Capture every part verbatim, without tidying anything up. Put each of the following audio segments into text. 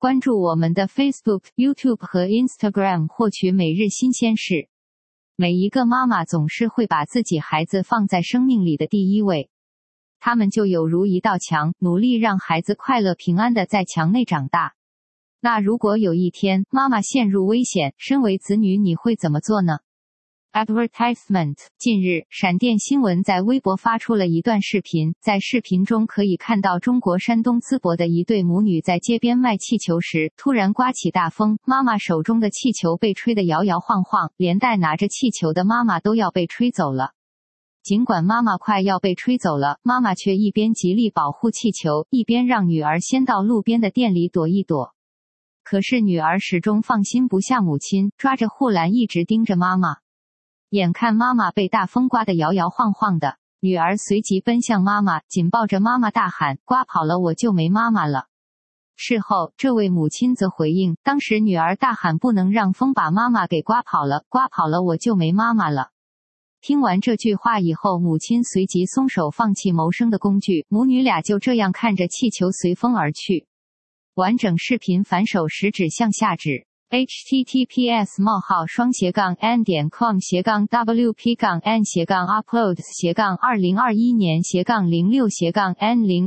关注我们的 Facebook、YouTube 和 Instagram 获取每日新鲜事。每一个妈妈总是会把自己孩子放在生命里的第一位，他们就有如一道墙，努力让孩子快乐平安地在墙内长大。那如果有一天妈妈陷入危险，身为子女你会怎么做呢？ Advertisement。 近日，闪电新闻在微博发出了一段视频，在视频中可以看到中国山东淄博的一对母女在街边卖气球时，突然刮起大风，妈妈手中的气球被吹得摇摇晃晃，连带拿着气球的妈妈都要被吹走了。尽管妈妈快要被吹走了，妈妈却一边极力保护气球，一边让女儿先到路边的店里躲一躲。可是女儿始终放心不下母亲，抓着护栏一直盯着妈妈。眼看妈妈被大风刮得摇摇晃晃的，女儿随即奔向妈妈，紧抱着妈妈大喊：刮跑了我就没妈妈了。事后，这位母亲则回应，当时女儿大喊不能让风把妈妈给刮跑了，刮跑了我就没妈妈了。听完这句话以后，母亲随即松手放弃谋生的工具，母女俩就这样看着气球随风而去。完整视频反手食指向下指。https 冒号双斜杠 n 点 com 斜杠 wp 杠 n 斜杠 uploads 斜杠二零二一年斜杠零六斜杠 n 零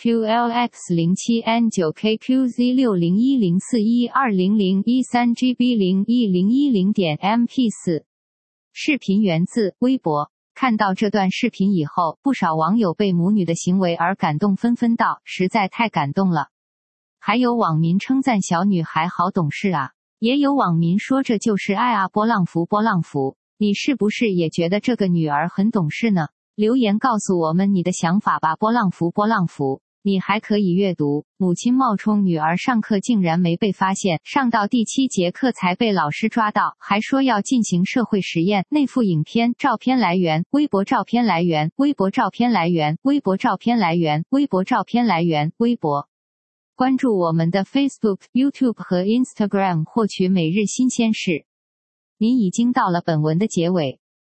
xqlx 零七 n 九 kqz 六零一零四一二零零一三 gb 零一零一零点 m p 四。视频源自微博。看到这段视频以后，不少网友被母女的行为而感动，纷纷道：实在太感动了。还有网民称赞小女孩好懂事啊。也有网民说这就是爱啊，波浪符波浪符，你是不是也觉得这个女儿很懂事呢？留言告诉我们你的想法吧，波浪符波浪符。你还可以阅读，母亲冒充女儿上课竟然没被发现，上到第七节课才被老师抓到，还说要进行社会实验。内附影片，照片来源，微博照片来源，微博照片来源，微博照片来源，微博照片来源，微博。关注我们的 Facebook、YouTube 和 Instagram 获取每日新鲜事。您已经到了本文的结尾。